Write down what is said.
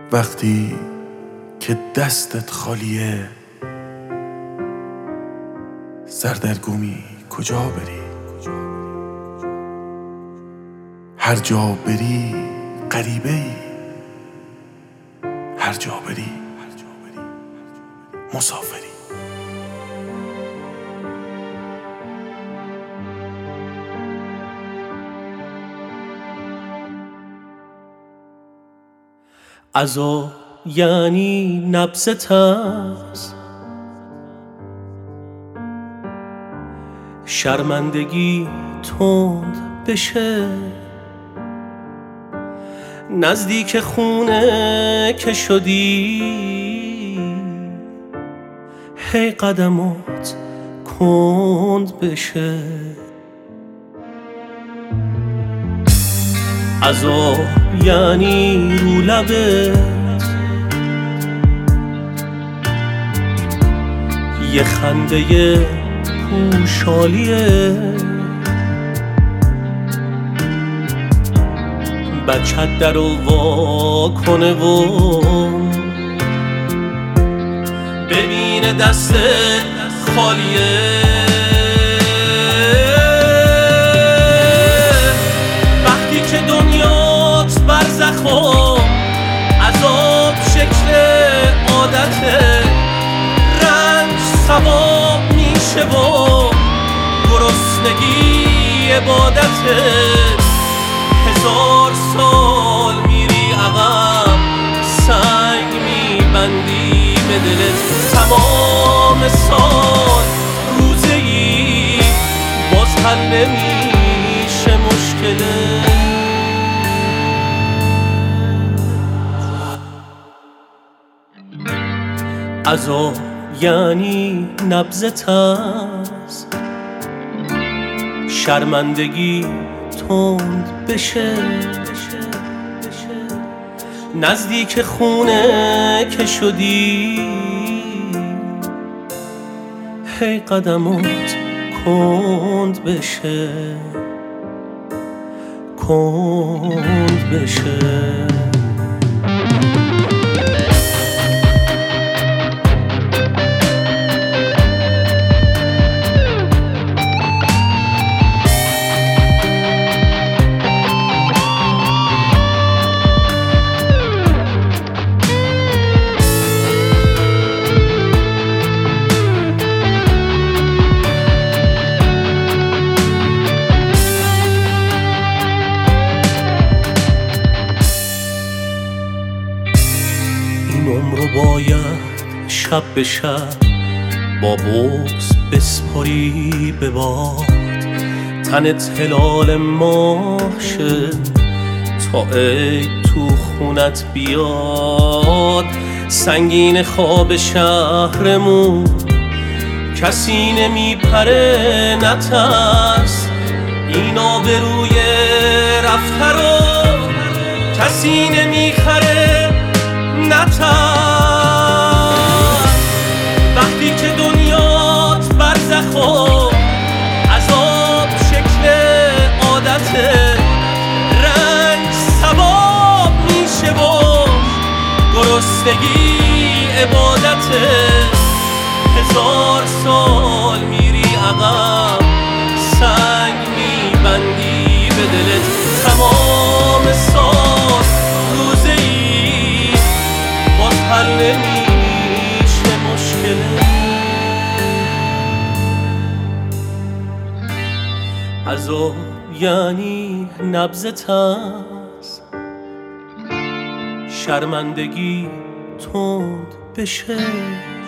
وقتی که دستت خالیه سردرگمی کجا بری؟ هر جا بری غریبه ای، هر جا بری مسافری. عذاب یعنی نبض تنز، شرمندگی تند بشه، نزدیک خونه که شدی هی قدمات کند بشه. عذاب یعنی رو لبت یه خنده پوشالیه، بچت در رو وا کنه و ببینه دست خالیه. وقتی که دنیات برزخ و عذاب شکل عادته، رنج ثواب میشه و گرسنگی عبادته. 1000 سال میری عقب، سنگ میبندی به دلت. تمام سال روزه‌ای باز حل نمیشه مشکلت. عذاب یعنی نبض تنز، شرمندگی تند بشه، نزدیک خونه که شدی هی قدمات کند بشه، کند بشه. عمرو باید شب به شب با بغض بسپاری به باد، تنت هلال ماه شه تا عید تو خونت بیاد. سنگین خواب شهرمون کسی نمیپره، نترس این آبروی رفته رو کسی نمیخره، نترس. وقتی که دنیات برزخ و عذاب شکل عادته، رنج ثواب میشه و گرسنگی عبادته. 1000 سال میری عقب، سنگ میبندی به دلت. تمام سال روزه‌ای باز حل نمیشه مشکلت. عذاب یعنی نبض تنز، شرمندگی تند بشه،